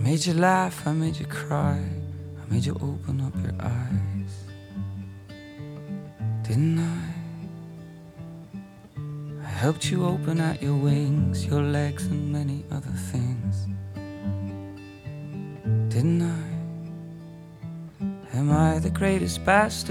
made you laugh, I made you cry, I made you open up your eyes, didn't I? I helped you open out your wings, your legs and many other things, didn't I? Am I the greatest bastard